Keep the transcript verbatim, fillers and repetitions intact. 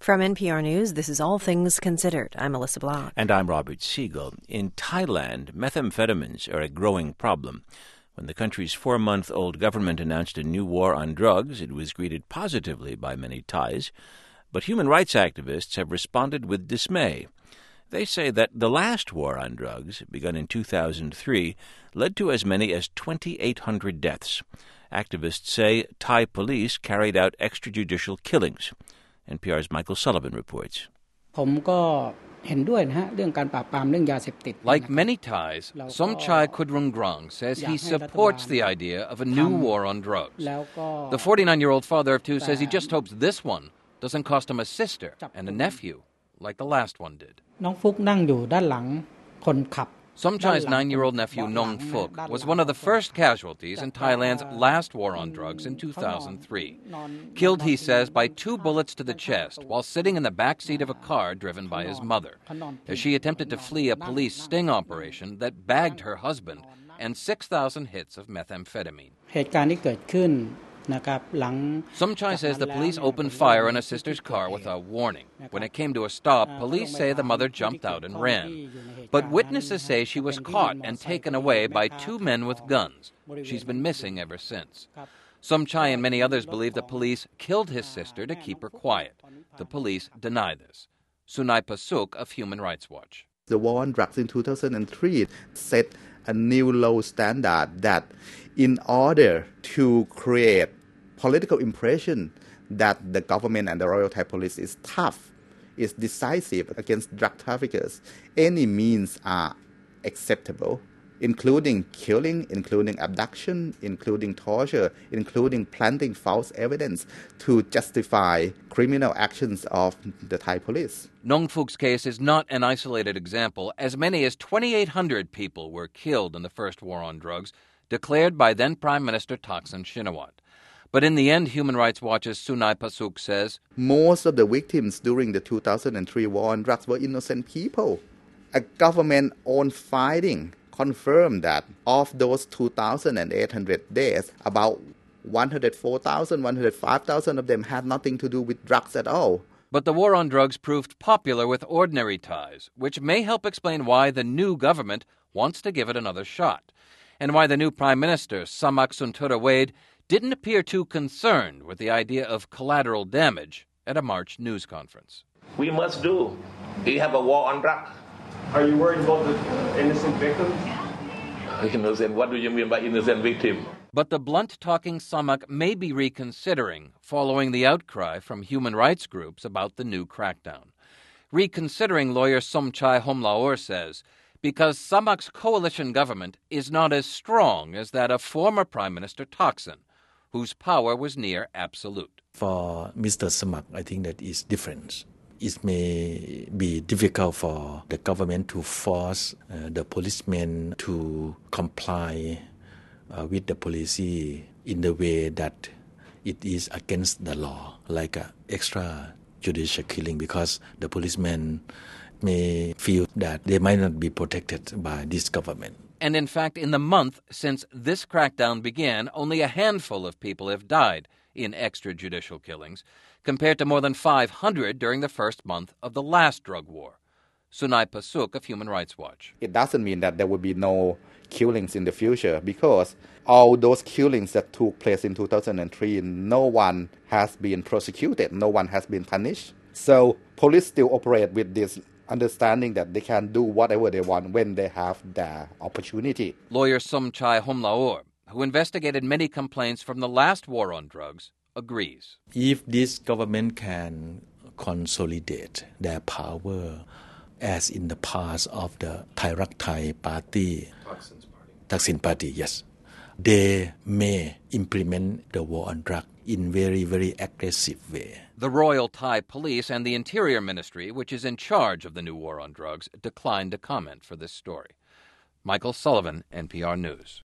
From N P R News, this is All Things Considered. I'm Melissa Blanc. And I'm Robert Siegel. In Thailand, methamphetamines are a growing problem. When the country's four-month-old government announced a new war on drugs, it was greeted positively by many Thais. But human rights activists have responded with dismay. They say that the last war on drugs, begun in two thousand three, led to as many as twenty-eight hundred deaths. Activists say Thai police carried out extrajudicial killings. N P R's Michael Sullivan reports. Like many Thais, Somchai Kudrungrong says he supports the idea of a new war on drugs. The forty-nine-year-old father of two says he just hopes this one doesn't cost him a sister and a nephew like the last one did. Somchai's nine-year-old nephew Nong Phuk was one of the first casualties in Thailand's last war on drugs in two thousand three. Killed, he says, by two bullets to the chest while sitting in the back seat of a car driven by his mother, as she attempted to flee a police sting operation that bagged her husband and six thousand hits of methamphetamine. Somchai says the police opened fire on his sister's car without warning. When it came to a stop, police say the mother jumped out and ran. But witnesses say she was caught and taken away by two men with guns. She's been missing ever since. Somchai and many others believe the police killed his sister to keep her quiet. The police deny this. Sunai Pasuk of Human Rights Watch. The war on drugs in two thousand three set a new low standard that in order to create political impression that the government and the Royal Thai Police is tough, is decisive against drug traffickers, any means are acceptable, including killing, including abduction, including torture, including planting false evidence to justify criminal actions of the Thai police. Nong Phuk's case is not an isolated example. As many as twenty-eight hundred people were killed in the first war on drugs, declared by then Prime Minister Thaksin Shinawatra. But in the end, Human Rights Watch's Sunai Pasuk says, most of the victims during the two thousand three war on drugs were innocent people. A government-owned finding confirmed that of those two thousand eight hundred deaths, about one hundred four thousand, one hundred five thousand of them had nothing to do with drugs at all. But the war on drugs proved popular with ordinary Thais, which may help explain why the new government wants to give it another shot, and why the new Prime Minister, Samak Sunturawade, didn't appear too concerned with the idea of collateral damage at a March news conference. We must do. We have a war on drugs. Are you worried about the innocent victims? Innocent? What do you mean by innocent victim? But the blunt-talking Samak may be reconsidering following the outcry from human rights groups about the new crackdown. Reconsidering lawyer Somchai Homlaor says, because Samak's coalition government is not as strong as that of former Prime Minister Thaksin, whose power was near absolute. For Mister Samak, I think that is different. It may be difficult for the government to force uh, the policemen to comply uh, with the policy in the way that it is against the law, like uh, extrajudicial killing, because the policemen may feel that they might not be protected by this government. And in fact, in the month since this crackdown began, only a handful of people have died in extrajudicial killings, compared to more than five hundred during the first month of the last drug war. Sunai Pasuk of Human Rights Watch. It doesn't mean that there will be no killings in the future, because all those killings that took place in two thousand three, no one has been prosecuted, no one has been punished. So police still operate with this understanding that they can do whatever they want when they have the opportunity. Lawyer Somchai Homlaor, who investigated many complaints from the last war on drugs, agrees. If this government can consolidate their power, as in the past of the Thai Rak Thai Party, Thaksin's party, Thaksin Party, yes, they may implement the war on drugs in very, very aggressive way. The Royal Thai Police and the Interior Ministry, which is in charge of the new war on drugs, declined to comment for this story. Michael Sullivan, N P R News.